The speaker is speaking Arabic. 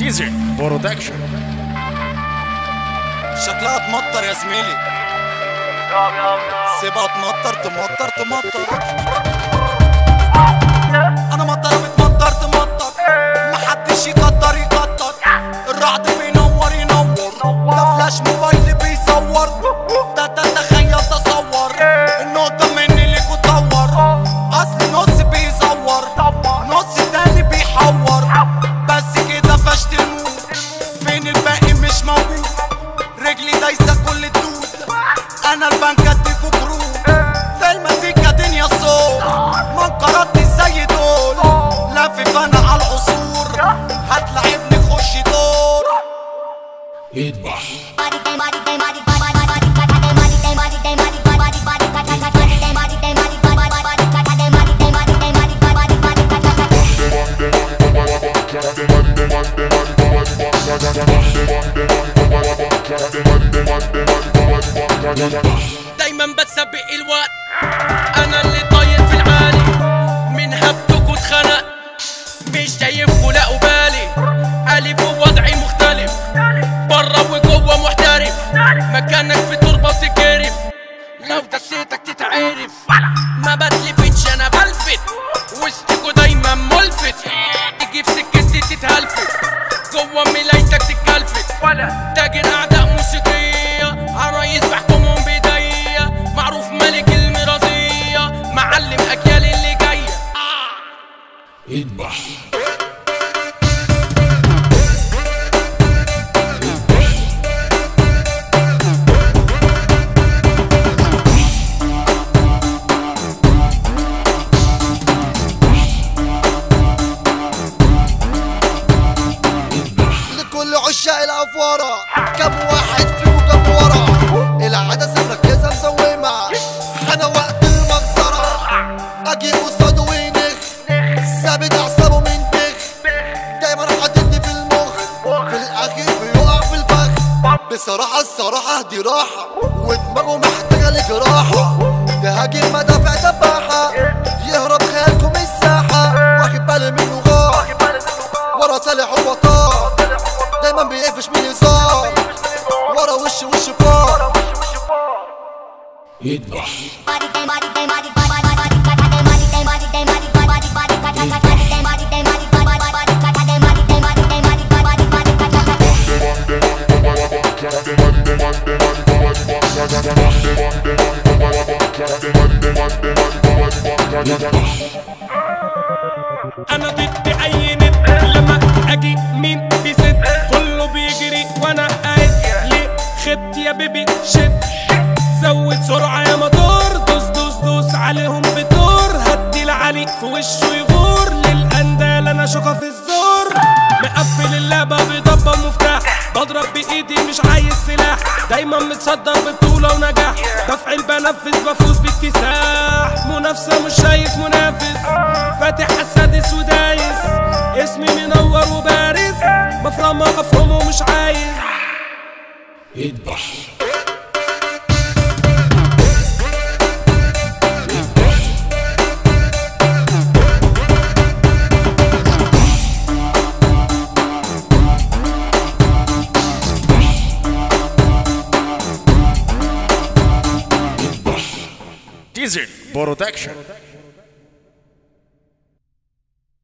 ديزل برودكشن. شكلها تمطر يا زميلي، سيبها تمطر. انا مطر بتمطر تمطر، محدش يقدر الرعد بينور ده فلاش موبايل بيصور، ده تخيل تصور النقطة مني ليك وطور، اصل نص بيزور نص تاني بيحور، بس كده فشت الموت، فين الباقي مش موجود، رجلي دايسة كل الدود، انا البنك اديكوا كروت، في المزيكا دنيا الصوت، منقراتي زي دول، لافف انا على العصور، هتلاعبني خش دور يذبح. دايما بتسبق الوقت، انا اللي طاير في العالي، من هبتك واتخنق مش شايفكوا لا بالي، الف ووضعي مختلف، برا وجوه محترف، مكانك في تربه وتتجرف، لو دسيتك تتعرف، ما بتلفتش انا بلفت، وسطكوا دايما ملفت، تيجي في سكتي تتهلفت، جوه ملايتك تتكلفت، تاجر اعداء موسيقيه، عرايس بحكمهم بايديا، معروف ملك المرازيه، معلم اجيال اللي جايه يذبح. لكل عشاق الافواره، كم واحد فيكم كم ورا، العدسه مركزه مسومه، انا وقت المجزره اجي قصاده وينخ، ثابت اعصابه من بخ، دايما حاططني في المخ، في الاخير بيقع في الفخ، بصراحه الصراحه دي راحه، ودماغه محتاجه لجراحه، تهاجم مدافع دباحه، يهرب خيالكم الساحه، واخد بالي منه غار، ورا طالع هو طار، دايما بيقفش من هزار، ورا وش فار يذبح. انا ضد اي ند، لما اجي مين بيسد، كله بيجري وانا قاعد، ليه خبت يا بيبي شد، زود سرعه يا موتور، دوس عليهم بدور، هدي العلي في وشه يغور، للاندال انا شوكه في الزور، مقفل اللعبه بضبه مفتاح، بضرب بايدي مش عايز سلاح، دايما متصدر ببطوله ونجاح، بفعل بنفذ بفوز باكتساح، منافسه مش شايف منافس، فاتح السادس ودايس، اسمي منور وبارز، بفرم افرمه ومش عايز يذبح. ديزل برودكشن.